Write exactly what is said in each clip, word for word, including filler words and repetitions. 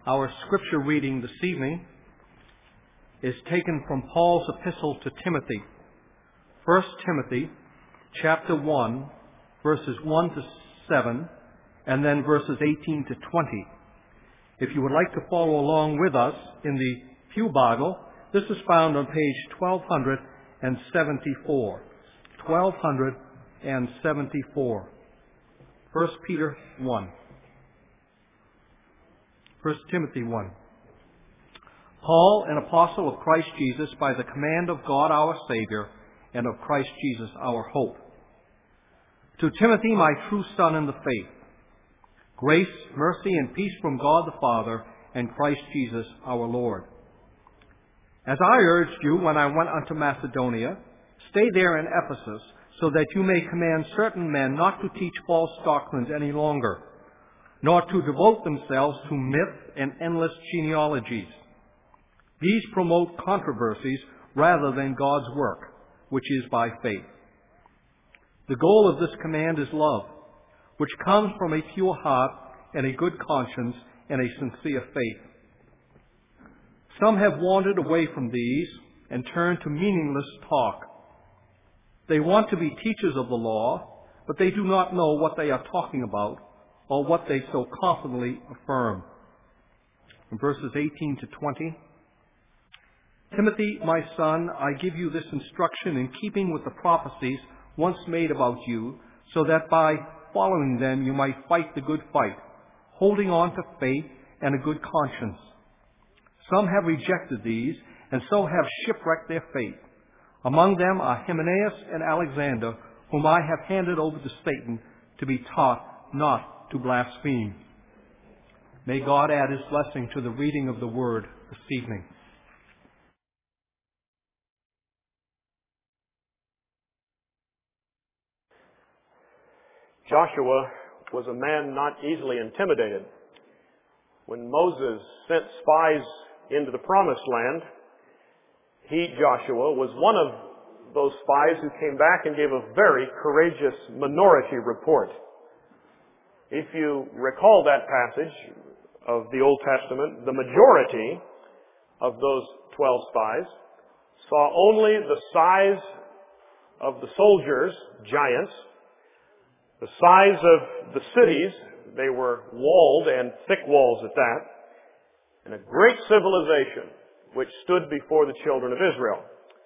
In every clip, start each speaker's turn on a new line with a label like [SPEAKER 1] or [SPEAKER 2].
[SPEAKER 1] Our scripture reading this evening is taken from Paul's epistle to Timothy. First Timothy chapter one, verses one to seven, and then verses eighteen to twenty. If you would like to follow along with us in the Pew Bible, this is found on page twelve seventy-four. twelve seventy-four. First Peter one. First Timothy one. Paul, an apostle of Christ Jesus, by the command of God our Savior, and of Christ Jesus our hope. To Timothy, my true son in the faith, grace, mercy, and peace from God the Father and Christ Jesus our Lord. As I urged you when I went unto Macedonia, stay there in Ephesus, so that you may command certain men not to teach false doctrines any longer, nor to devote themselves to myth and endless genealogies. These promote controversies rather than God's work, which is by faith. The goal of this command is love, which comes from a pure heart and a good conscience and a sincere faith. Some have wandered away from these and turned to meaningless talk. They want to be teachers of the law, but they do not know what they are talking about or what they so confidently affirm. In verses eighteen to twenty, Timothy, my son, I give you this instruction in keeping with the prophecies once made about you, so that by following them you might fight the good fight, holding on to faith and a good conscience. Some have rejected these, and so have shipwrecked their faith. Among them are Hymenaeus and Alexander, whom I have handed over to Satan to be taught not to blaspheme. May God add his blessing to the reading of the word this evening.
[SPEAKER 2] Joshua was a man not easily intimidated. When Moses sent spies into the promised land, he, Joshua, was one of those spies who came back and gave a very courageous minority report. If you recall that passage of the Old Testament, the majority of those twelve spies saw only the size of the soldiers, giants, the size of the cities, they were walled and thick walls at that, and a great civilization which stood before the children of Israel.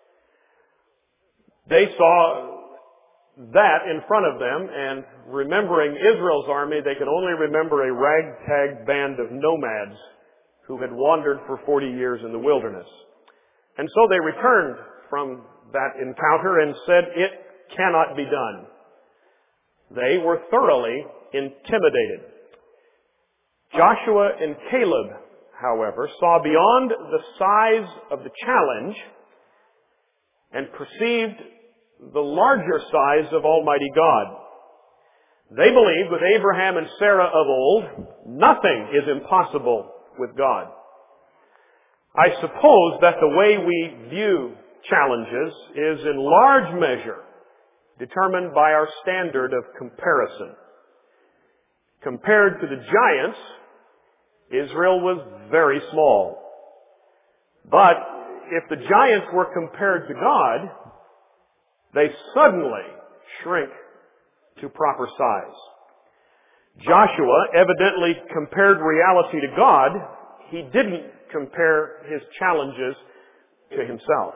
[SPEAKER 2] They saw that in front of them, and remembering Israel's army, they could only remember a ragtag band of nomads who had wandered for forty years in the wilderness. And so they returned from that encounter and said, it cannot be done. They were thoroughly intimidated. Joshua and Caleb, however, saw beyond the size of the challenge and perceived the larger size of Almighty God. They believed with Abraham and Sarah of old, nothing is impossible with God. I suppose that the way we view challenges is in large measure determined by our standard of comparison. Compared to the giants, Israel was very small. But if the giants were compared to God, they suddenly shrink to proper size. Joshua evidently compared reality to God. He didn't compare his challenges to himself.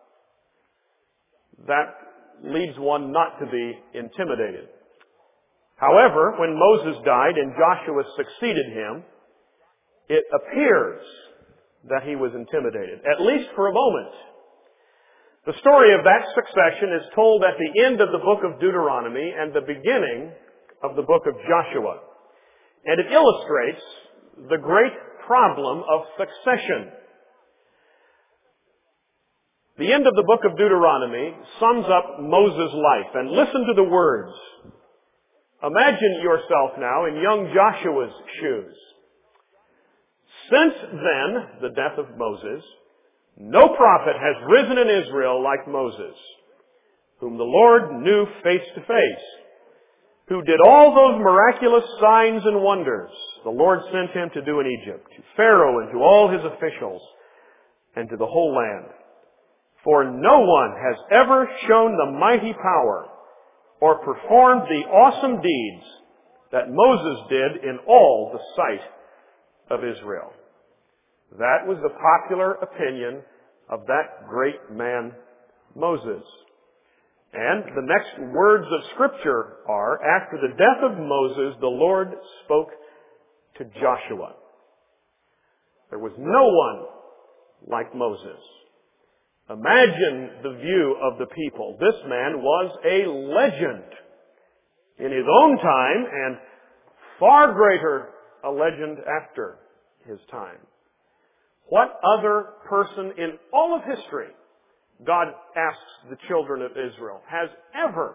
[SPEAKER 2] That leads one not to be intimidated. However, when Moses died and Joshua succeeded him, it appears that he was intimidated, at least for a moment. The story of that succession is told at the end of the book of Deuteronomy and the beginning of the book of Joshua. And it illustrates the great problem of succession. The end of the book of Deuteronomy sums up Moses' life. And listen to the words. Imagine yourself now in young Joshua's shoes. Since then, the death of Moses, no prophet has risen in Israel like Moses, whom the Lord knew face to face, who did all those miraculous signs and wonders the Lord sent him to do in Egypt, to Pharaoh and to all his officials, and to the whole land. For no one has ever shown the mighty power or performed the awesome deeds that Moses did in all the sight of Israel. That was the popular opinion of that great man, Moses. And the next words of Scripture are, after the death of Moses, the Lord spoke to Joshua. There was no one like Moses. Imagine the view of the people. This man was a legend in his own time and far greater a legend after his time. What other person in all of history, God asks the children of Israel, has ever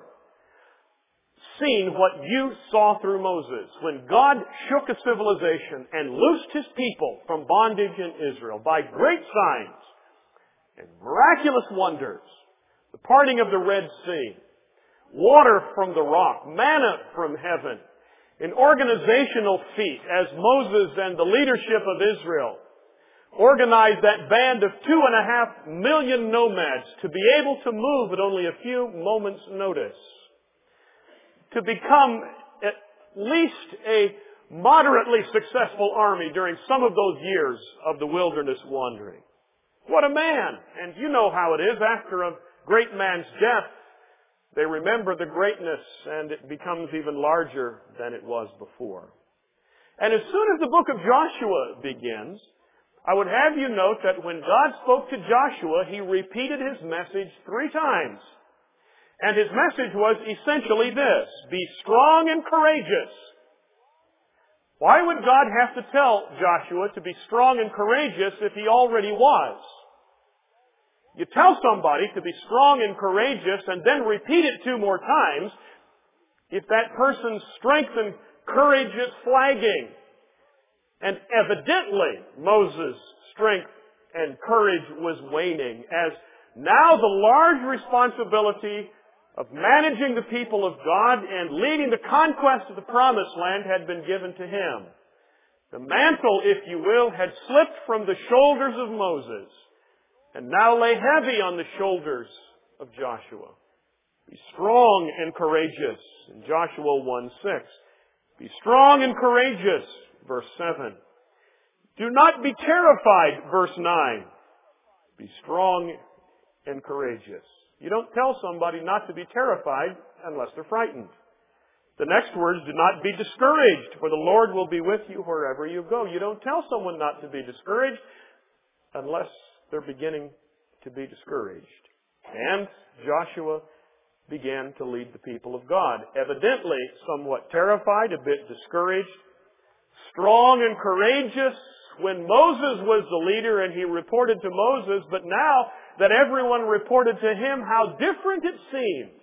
[SPEAKER 2] seen what you saw through Moses when God shook a civilization and loosed his people from bondage in Israel by great signs and miraculous wonders, the parting of the Red Sea, water from the rock, manna from heaven, an organizational feat as Moses and the leadership of Israel organized that band of two and a half million nomads to be able to move at only a few moments' notice, to become at least a moderately successful army during some of those years of the wilderness wandering. What a man! And you know how it is. After a great man's death, they remember the greatness and it becomes even larger than it was before. And as soon as the book of Joshua begins, I would have you note that when God spoke to Joshua, He repeated His message three times. And His message was essentially this: be strong and courageous. Why would God have to tell Joshua to be strong and courageous if he already was? You tell somebody to be strong and courageous and then repeat it two more times if that person's strength and courage is flagging. And evidently, Moses' strength and courage was waning, as now the large responsibility of managing the people of God and leading the conquest of the Promised Land had been given to him. The mantle, if you will, had slipped from the shoulders of Moses and now lay heavy on the shoulders of Joshua. Be strong and courageous, in Joshua one six. Be strong and courageous, verse seven. Do not be terrified, verse nine. Be strong and courageous. You don't tell somebody not to be terrified unless they're frightened. The next words, do not be discouraged, for the Lord will be with you wherever you go. You don't tell someone not to be discouraged unless they're beginning to be discouraged. And Joshua began to lead the people of God, evidently somewhat terrified, a bit discouraged, strong and courageous when Moses was the leader and he reported to Moses, but now that everyone reported to him, how different it seemed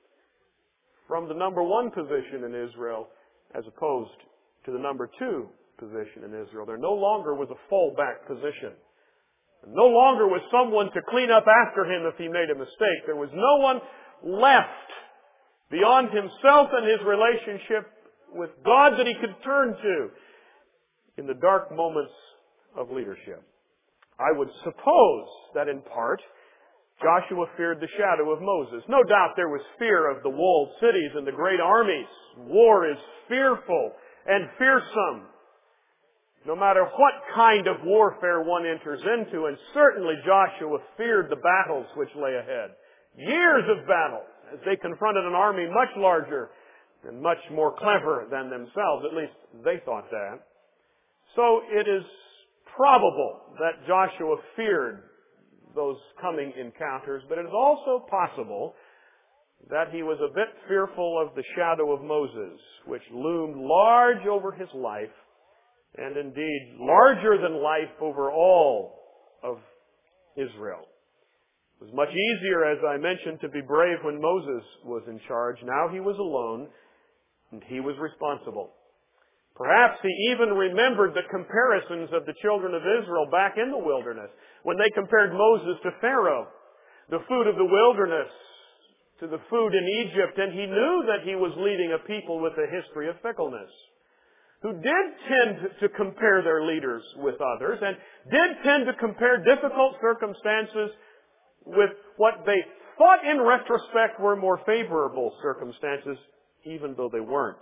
[SPEAKER 2] from the number one position in Israel as opposed to the number two position in Israel. There no longer was a fallback position. No longer was someone to clean up after him if he made a mistake. There was no one left beyond himself and his relationship with God that he could turn to in the dark moments of leadership. I would suppose that in part, Joshua feared the shadow of Moses. No doubt there was fear of the walled cities and the great armies. War is fearful and fearsome, no matter what kind of warfare one enters into. And certainly Joshua feared the battles which lay ahead. Years of battle as they confronted an army much larger and much more clever than themselves. At least they thought that. So it is probable that Joshua feared those coming encounters, but it is also possible that he was a bit fearful of the shadow of Moses, which loomed large over his life, and indeed larger than life over all of Israel. It was much easier, as I mentioned, to be brave when Moses was in charge. Now he was alone, and he was responsible. Perhaps he even remembered the comparisons of the children of Israel back in the wilderness when they compared Moses to Pharaoh. The food of the wilderness to the food in Egypt, and he knew that he was leading a people with a history of fickleness, who did tend to compare their leaders with others, and did tend to compare difficult circumstances with what they thought in retrospect were more favorable circumstances, even though they weren't.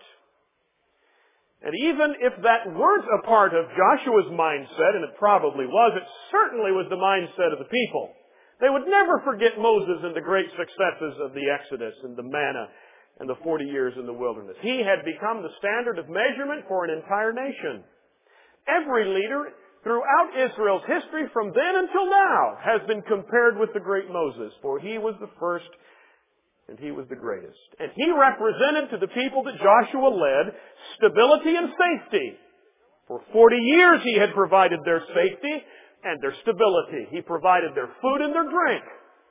[SPEAKER 2] And even if that weren't a part of Joshua's mindset, and it probably was, it certainly was the mindset of the people. They would never forget Moses and the great successes of the Exodus and the manna and the forty years in the wilderness. He had become the standard of measurement for an entire nation. Every leader throughout Israel's history from then until now has been compared with the great Moses, for he was the first and he was the greatest. And he represented to the people that Joshua led stability and safety. For forty years he had provided their safety and their stability. He provided their food and their drink.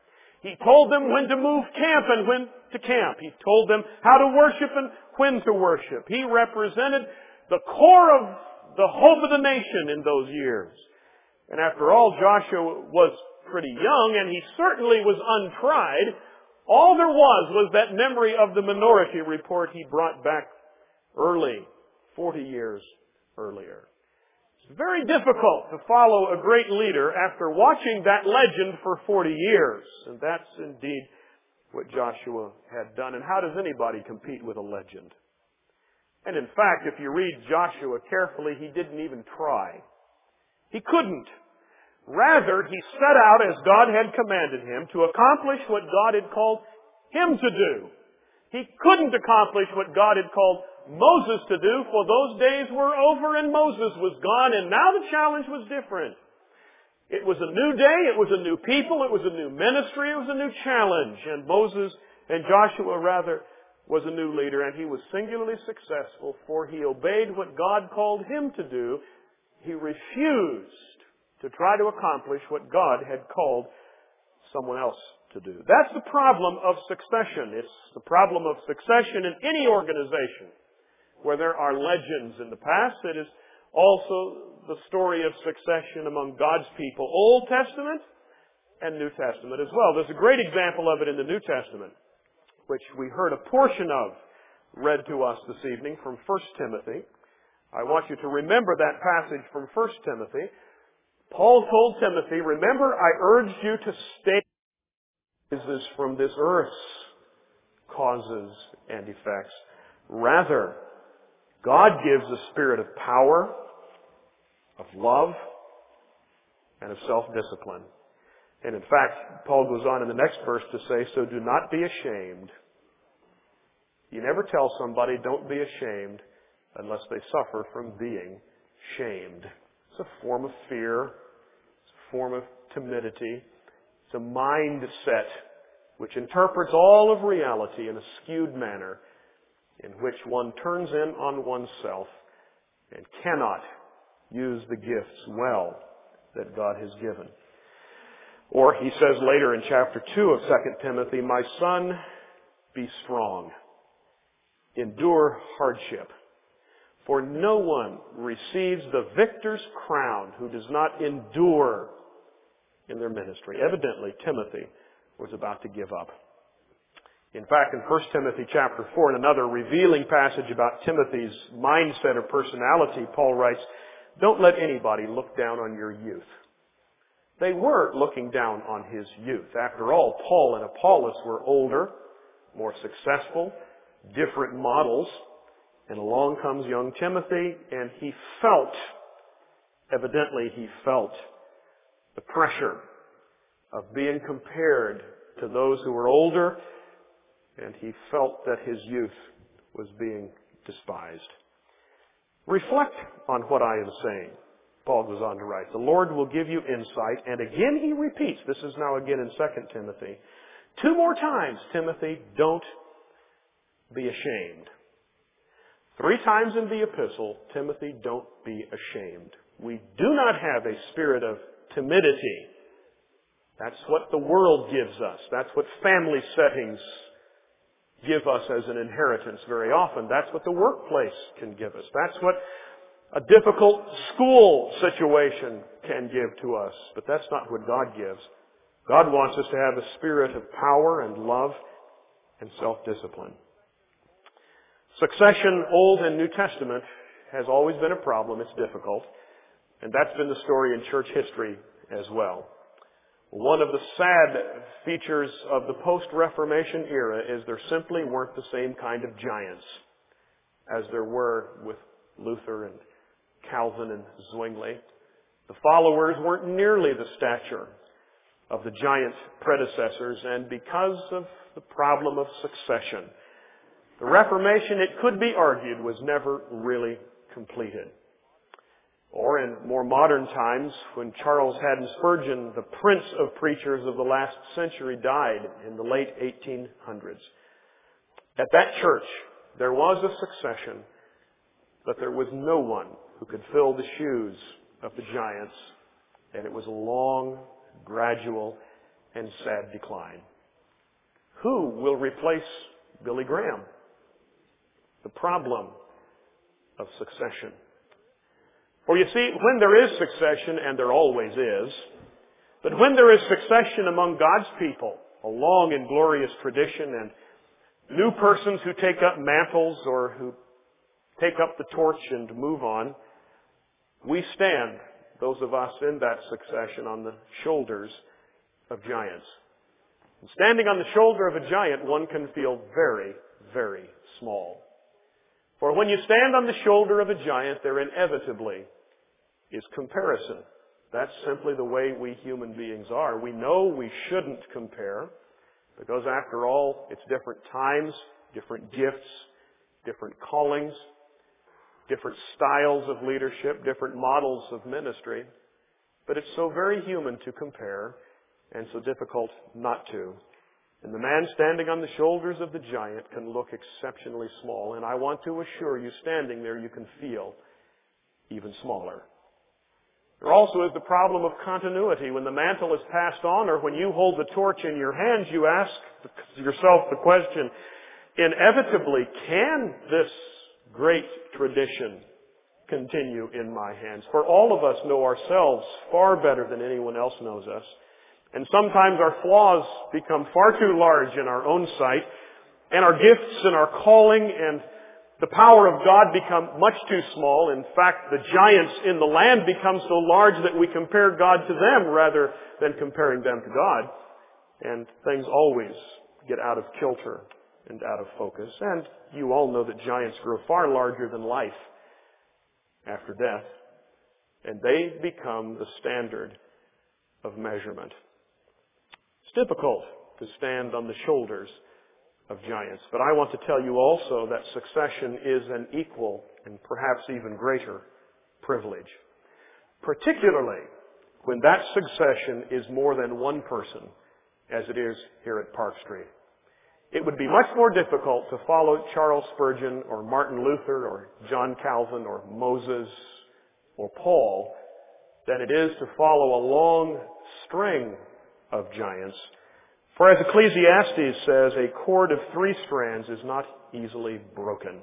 [SPEAKER 2] He told them when to move camp and when to camp. He told them how to worship and when to worship. He represented the core of the hope of the nation in those years. And after all, Joshua was pretty young, and he certainly was untried. All there was was that memory of the minority report he brought back early, forty years earlier. It's very difficult to follow a great leader after watching that legend for forty years. And that's indeed what Joshua had done. And how does anybody compete with a legend? And in fact, if you read Joshua carefully, he didn't even try. He couldn't. Rather, he set out as God had commanded him to accomplish what God had called him to do. He couldn't accomplish what God had called Moses to do, for those days were over and Moses was gone, and now the challenge was different. It was a new day, it was a new people, it was a new ministry, it was a new challenge. And Moses, and Joshua rather, was a new leader, and he was singularly successful, for he obeyed what God called him to do. He refused to try to accomplish what God had called someone else to do. That's the problem of succession. It's the problem of succession in any organization where there are legends in the past. It is also the story of succession among God's people, Old Testament and New Testament as well. There's a great example of it in the New Testament, which we heard a portion of read to us this evening from First Timothy. I want you to remember that passage from First Timothy. Paul told Timothy, "Remember, I urged you to stay from this earth's causes and effects. Rather, God gives a spirit of power, of love, and of self-discipline." And in fact, Paul goes on in the next verse to say, "So do not be ashamed." You never tell somebody, don't be ashamed, unless they suffer from being shamed. It's a form of fear. It's a form of timidity. It's a mindset which interprets all of reality in a skewed manner, in which one turns in on oneself and cannot use the gifts well that God has given. Or he says later in chapter two of Second Timothy, "My son, be strong. Endure hardship. For no one receives the victor's crown who does not endure in their ministry." Evidently, Timothy was about to give up. In fact, in First Timothy chapter four, in another revealing passage about Timothy's mindset or personality, Paul writes, "Don't let anybody look down on your youth." They were looking down on his youth. After all, Paul and Apollos were older, more successful, different models. And along comes young Timothy, and he felt, evidently he felt, the pressure of being compared to those who were older, and he felt that his youth was being despised. Reflect on what I am saying. Paul goes on to write, "The Lord will give you insight," and again he repeats, this is now again in Second Timothy, two more times, "Timothy, don't be ashamed." Three times in the epistle, "Timothy, don't be ashamed." We do not have a spirit of timidity. That's what the world gives us. That's what family settings give us as an inheritance very often. That's what the workplace can give us. That's what a difficult school situation can give to us. But that's not what God gives. God wants us to have a spirit of power and love and self-discipline. Succession, Old and New Testament, has always been a problem. It's difficult. And that's been the story in church history as well. One of the sad features of the post-Reformation era is there simply weren't the same kind of giants as there were with Luther and Calvin and Zwingli. The followers weren't nearly the stature of the giant predecessors, and because of the problem of succession, the Reformation, it could be argued, was never really completed. Or in more modern times, when Charles Haddon Spurgeon, the prince of preachers of the last century, died in the late eighteen hundreds. At that church, there was a succession, but there was no one who could fill the shoes of the giants, and it was a long, gradual, and sad decline. Who will replace Billy Graham? The problem of succession. For you see, when there is succession, and there always is, but when there is succession among God's people, a long and glorious tradition, and new persons who take up mantles or who take up the torch and move on, we stand, those of us in that succession, on the shoulders of giants. And standing on the shoulder of a giant, one can feel very, very small. For when you stand on the shoulder of a giant, there inevitably is comparison. That's simply the way we human beings are. We know we shouldn't compare, because after all, it's different times, different gifts, different callings, different styles of leadership, different models of ministry. But it's so very human to compare, and so difficult not to. And the man standing on the shoulders of the giant can look exceptionally small. And I want to assure you, standing there, you can feel even smaller. There also is the problem of continuity. When the mantle is passed on, or when you hold the torch in your hands, you ask yourself the question, inevitably, can this great tradition continue in my hands? For all of us know ourselves far better than anyone else knows us. And sometimes our flaws become far too large in our own sight, and our gifts and our calling and the power of God become much too small. In fact, the giants in the land become so large that we compare God to them rather than comparing them to God. And things always get out of kilter and out of focus. And you all know that giants grow far larger than life after death, and they become the standard of measurement. It's difficult to stand on the shoulders of giants, but I want to tell you also that succession is an equal and perhaps even greater privilege, particularly when that succession is more than one person, as it is here at Park Street. It would be much more difficult to follow Charles Spurgeon or Martin Luther or John Calvin or Moses or Paul than it is to follow a long string of giants. For as Ecclesiastes says, a cord of three strands is not easily broken.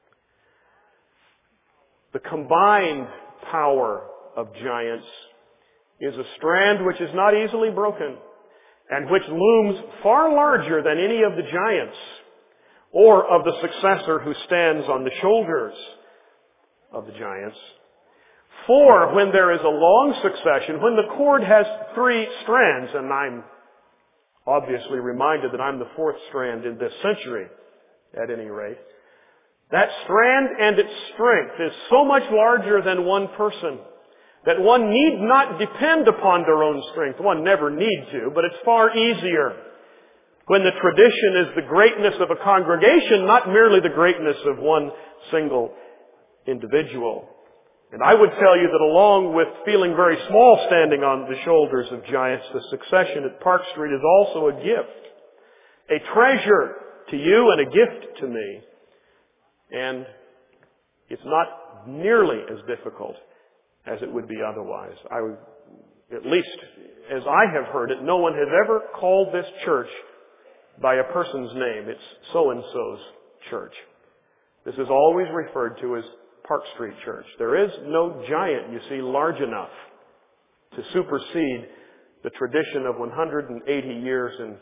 [SPEAKER 2] The combined power of giants is a strand which is not easily broken, and which looms far larger than any of the giants or of the successor who stands on the shoulders of the giants. For when there is a long succession, when the cord has three strands, and I'm obviously reminded that I'm the fourth strand in this century, at any rate, that strand and its strength is so much larger than one person that one need not depend upon their own strength. One never need to, but it's far easier when the tradition is the greatness of a congregation, not merely the greatness of one single individual. And I would tell you that along with feeling very small standing on the shoulders of giants, the succession at Park Street is also a gift, a treasure to you and a gift to me. And it's not nearly as difficult as it would be otherwise. I would, at least as I have heard it, no one has ever called this church by a person's name. It's so-and-so's church. This is always referred to as Park Street Church. There is no giant, you see, large enough to supersede the tradition of one hundred eighty years and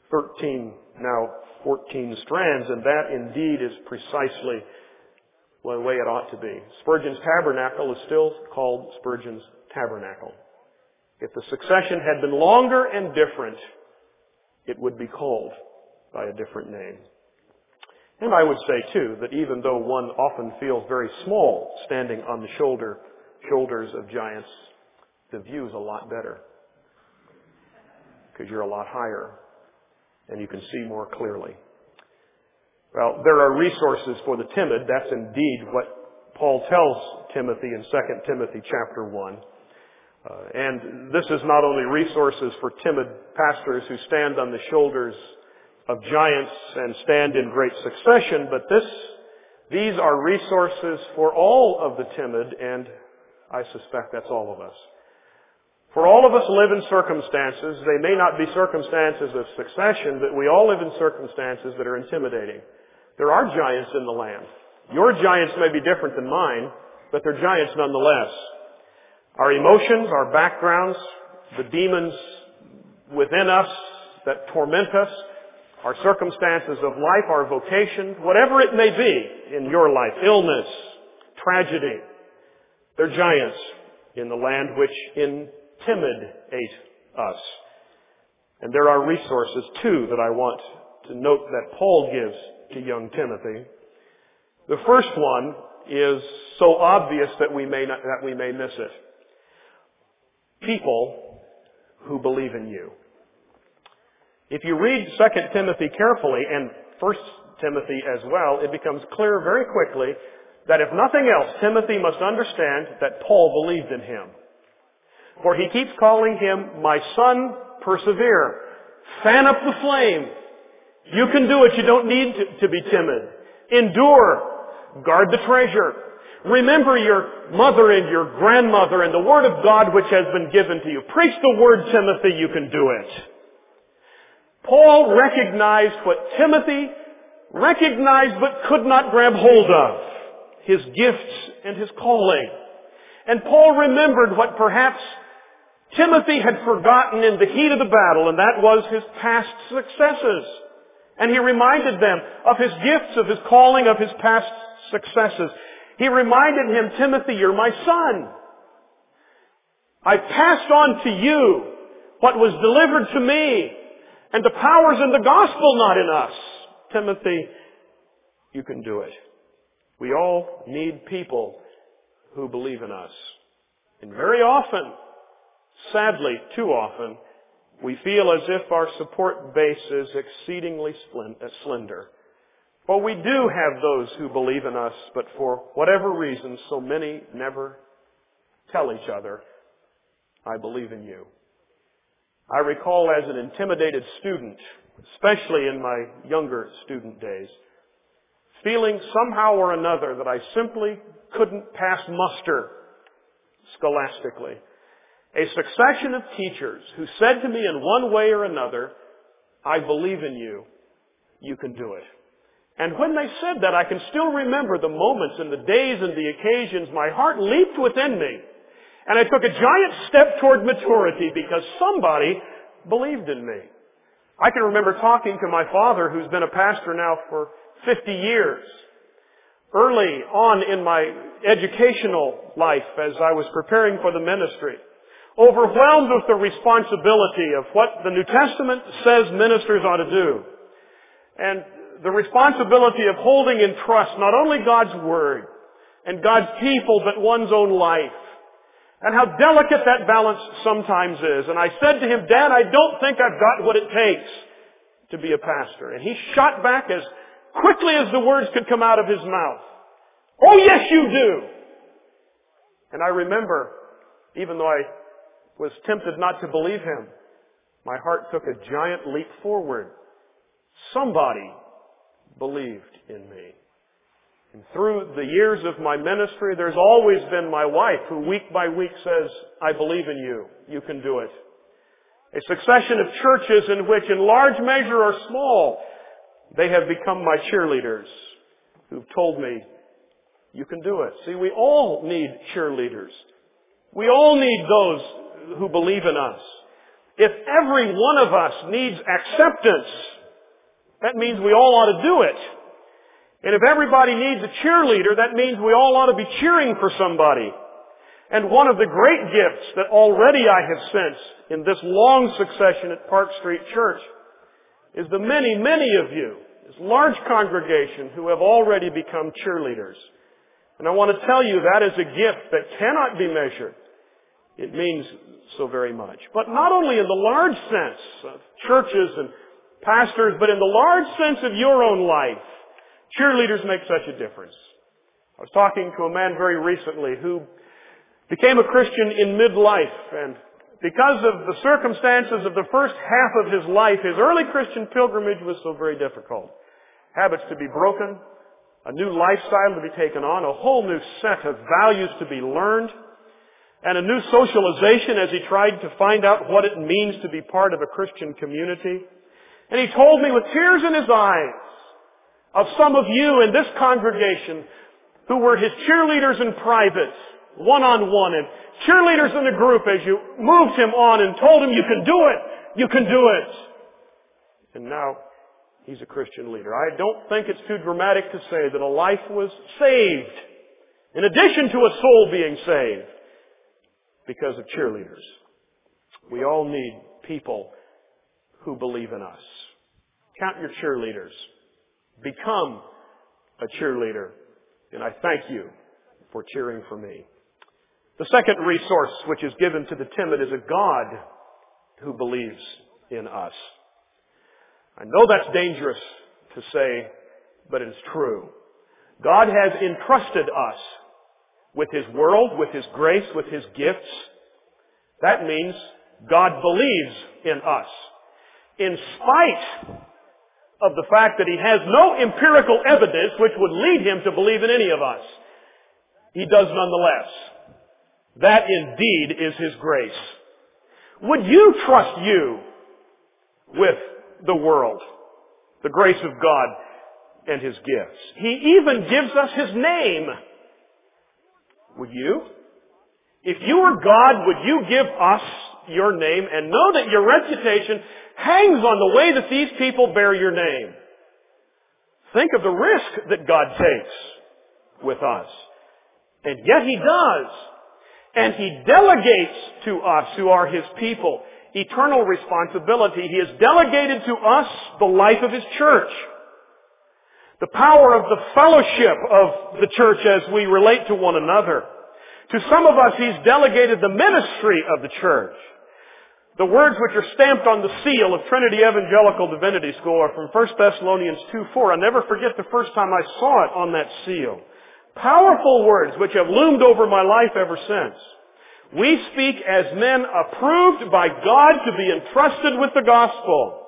[SPEAKER 2] thirteen, now fourteen strands, and that indeed is precisely the way it ought to be. Spurgeon's tabernacle is still called Spurgeon's tabernacle. If the succession had been longer and different, it would be called by a different name. And I would say, too, that even though one often feels very small standing on the shoulder, shoulders of giants, the view's a lot better because you're a lot higher and you can see more clearly. Well, there are resources for the timid. That's indeed what Paul tells Timothy in Second Timothy chapter one. Uh, and this is not only resources for timid pastors who stand on the shoulders of giants and stand in great succession, but this, these are resources for all of the timid, and I suspect that's all of us. For all of us live in circumstances, they may not be circumstances of succession, but we all live in circumstances that are intimidating. There are giants in the land. Your giants may be different than mine, but they're giants nonetheless. Our emotions, our backgrounds, the demons within us that torment us, our circumstances of life, our vocation, whatever it may be in your life, illness, tragedy, they're giants in the land which intimidate us. And there are resources, too, that I want to note that Paul gives to young Timothy. The first one is so obvious that we may not, that we may miss it. People who believe in you. If you read Second Timothy carefully, and First Timothy as well, it becomes clear very quickly that if nothing else, Timothy must understand that Paul believed in him. For he keeps calling him, my son, persevere. Fan up the flame. You can do it. You don't need to, to be timid. Endure. Guard the treasure. Remember your mother and your grandmother and the Word of God which has been given to you. Preach the Word, Timothy. You can do it. Paul recognized what Timothy recognized but could not grab hold of. His gifts and his calling. And Paul remembered what perhaps Timothy had forgotten in the heat of the battle, and that was his past successes. And he reminded them of his gifts, of his calling, of his past successes. He reminded him, Timothy, you're my son. I passed on to you what was delivered to me, and the power's in the gospel, not in us. Timothy, you can do it. We all need people who believe in us. And very often, sadly, too often, we feel as if our support base is exceedingly slender. Well, we do have those who believe in us, but for whatever reason, so many never tell each other, I believe in you. I recall as an intimidated student, especially in my younger student days, feeling somehow or another that I simply couldn't pass muster scholastically. A succession of teachers who said to me in one way or another, I believe in you, you can do it. And when they said that, I can still remember the moments and the days and the occasions my heart leaped within me. And I took a giant step toward maturity because somebody believed in me. I can remember talking to my father, who's been a pastor now for fifty years. Early on in my educational life, as I was preparing for the ministry, overwhelmed with the responsibility of what the New Testament says ministers ought to do. And the responsibility of holding in trust not only God's Word and God's people, but one's own life. And how delicate that balance sometimes is. And I said to him, Dad, I don't think I've got what it takes to be a pastor. And he shot back as quickly as the words could come out of his mouth. Oh, yes, you do. And I remember, even though I was tempted not to believe him, my heart took a giant leap forward. Somebody believed in me. And through the years of my ministry, there's always been my wife who week by week says, I believe in you. You can do it. A succession of churches in which in large measure or small, they have become my cheerleaders who've told me, you can do it. See, we all need cheerleaders. We all need those who believe in us. If every one of us needs acceptance, that means we all ought to do it. And if everybody needs a cheerleader, that means we all ought to be cheering for somebody. And one of the great gifts that already I have sensed in this long succession at Park Street Church is the many, many of you, this large congregation who have already become cheerleaders. And I want to tell you that is a gift that cannot be measured. It means so very much. But not only in the large sense of churches and pastors, but in the large sense of your own life, cheerleaders make such a difference. I was talking to a man very recently who became a Christian in midlife, and because of the circumstances of the first half of his life, his early Christian pilgrimage was so very difficult. Habits to be broken, a new lifestyle to be taken on, a whole new set of values to be learned, and a new socialization as he tried to find out what it means to be part of a Christian community. And he told me with tears in his eyes of some of you in this congregation who were his cheerleaders in private, one-on-one, and cheerleaders in the group as you moved him on and told him, you can do it, you can do it. And now he's a Christian leader. I don't think it's too dramatic to say that a life was saved, in addition to a soul being saved, because of cheerleaders. We all need people who believe in us. Count your cheerleaders. Become a cheerleader. And I thank you for cheering for me. The second resource which is given to the timid is a God who believes in us. I know that's dangerous to say, but it's true. God has entrusted us with His world, with His grace, with His gifts. That means God believes in us. In spite of the fact that He has no empirical evidence which would lead Him to believe in any of us, He does nonetheless. That indeed is His grace. Would you trust you with the world, the grace of God and His gifts? He even gives us His name. Would you? If you were God, would you give us your name and know that your reputation hangs on the way that these people bear your name? Think of the risk that God takes with us. And yet He does. And He delegates to us, who are His people, eternal responsibility. He has delegated to us the life of His church. The power of the fellowship of the church as we relate to one another. To some of us, He's delegated the ministry of the church. The words which are stamped on the seal of Trinity Evangelical Divinity School are from First Thessalonians two four. I'll never forget the first time I saw it on that seal. Powerful words which have loomed over my life ever since. We speak as men approved by God to be entrusted with the gospel.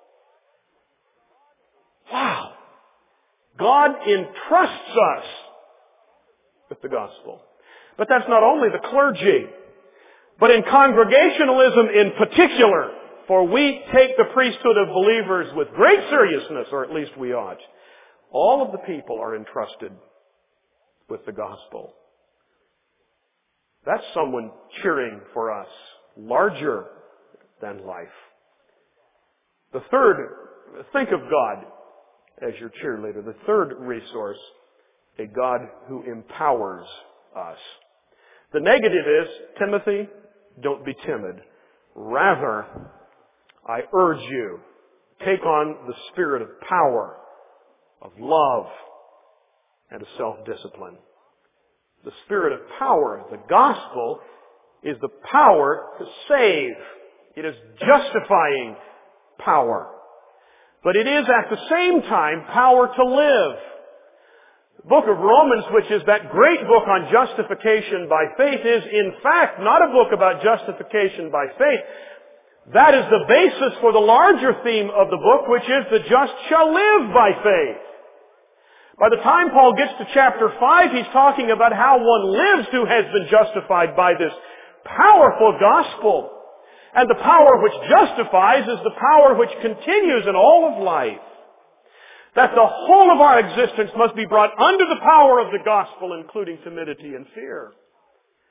[SPEAKER 2] Wow. God entrusts us with the gospel. But that's not only the clergy, but in congregationalism in particular, for we take the priesthood of believers with great seriousness, or at least we ought. All of the people are entrusted with the gospel. That's someone cheering for us, larger than life. The third, think of God as your cheerleader. The third resource, a God who empowers us. The negative is, Timothy, don't be timid. Rather, I urge you, take on the spirit of power, of love, and of self-discipline. The spirit of power, the gospel, is the power to save. It is justifying power. But it is at the same time power to live. The book of Romans, which is that great book on justification by faith, is in fact not a book about justification by faith. That is the basis for the larger theme of the book, which is the just shall live by faith. By the time Paul gets to chapter five, he's talking about how one lives who has been justified by this powerful gospel. And the power which justifies is the power which continues in all of life. That the whole of our existence must be brought under the power of the gospel, including timidity and fear.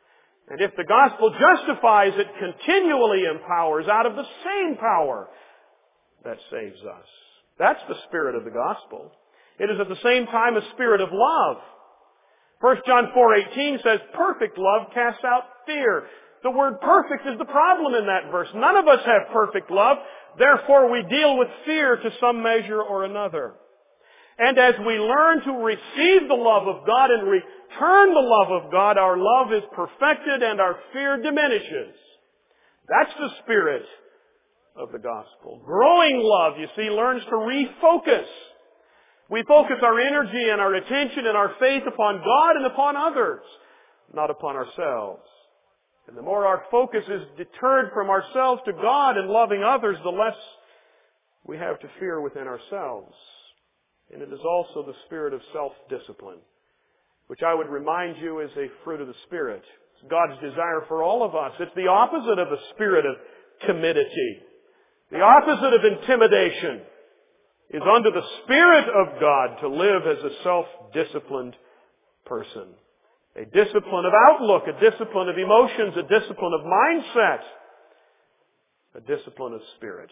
[SPEAKER 2] And if the gospel justifies, it continually empowers out of the same power that saves us. That's the spirit of the gospel. It is at the same time a spirit of love. First John four eighteen says, perfect love casts out fear. The word perfect is the problem in that verse. None of us have perfect love. Therefore, we deal with fear to some measure or another. And as we learn to receive the love of God and return the love of God, our love is perfected and our fear diminishes. That's the spirit of the gospel. Growing love, you see, learns to refocus. We focus our energy and our attention and our faith upon God and upon others, not upon ourselves. And the more our focus is deterred from ourselves to God and loving others, the less we have to fear within ourselves. And it is also the spirit of self-discipline, which I would remind you is a fruit of the Spirit. It's God's desire for all of us. It's the opposite of the spirit of timidity. The opposite of intimidation is under the Spirit of God to live as a self-disciplined person. A discipline of outlook, a discipline of emotions, a discipline of mindset, a discipline of spirit.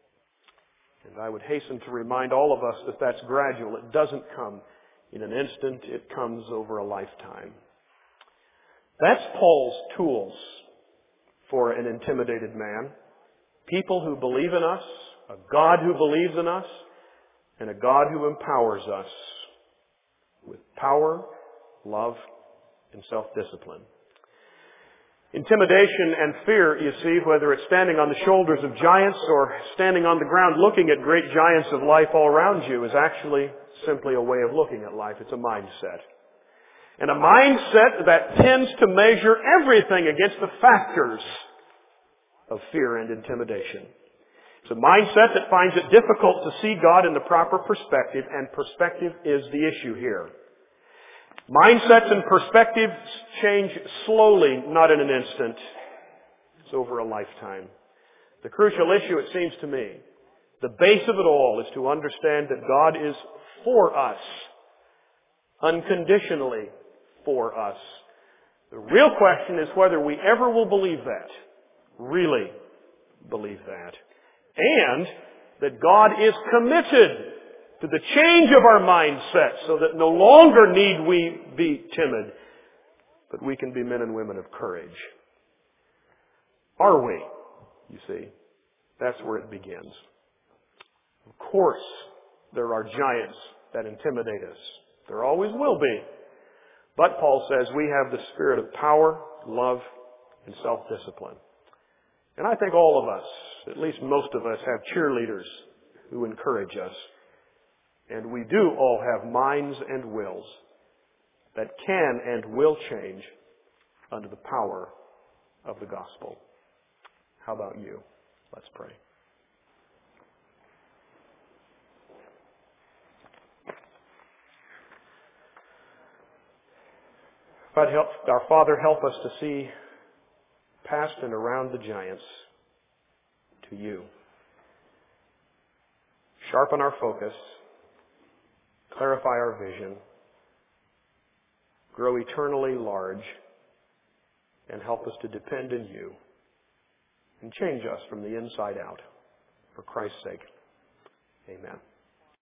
[SPEAKER 2] And I would hasten to remind all of us that that's gradual. It doesn't come in an instant. It comes over a lifetime. That's Paul's tools for an intimidated man. People who believe in us, a God who believes in us, and a God who empowers us with power, love, and self-discipline. Intimidation and fear, you see, whether it's standing on the shoulders of giants or standing on the ground looking at great giants of life all around you, is actually simply a way of looking at life. It's a mindset. And a mindset that tends to measure everything against the factors of fear and intimidation. It's a mindset that finds it difficult to see God in the proper perspective, and perspective is the issue here. Mindsets and perspectives change slowly, not in an instant. It's over a lifetime. The crucial issue, it seems to me, the base of it all is to understand that God is for us, unconditionally for us. The real question is whether we ever will believe that, really believe that, and that God is committed to the change of our mindset so that no longer need we be timid, but we can be men and women of courage. Are we? You see, that's where it begins. Of course, there are giants that intimidate us. There always will be. But Paul says we have the spirit of power, love, and self-discipline. And I think all of us, at least most of us, have cheerleaders who encourage us. And we do all have minds and wills that can and will change under the power of the gospel. How about you? Let's pray. Our Father, help us to see past and around the giants to you. Sharpen our focus. Clarify our vision, grow eternally large, and help us to depend in you, and change us from the inside out. For Christ's sake, amen.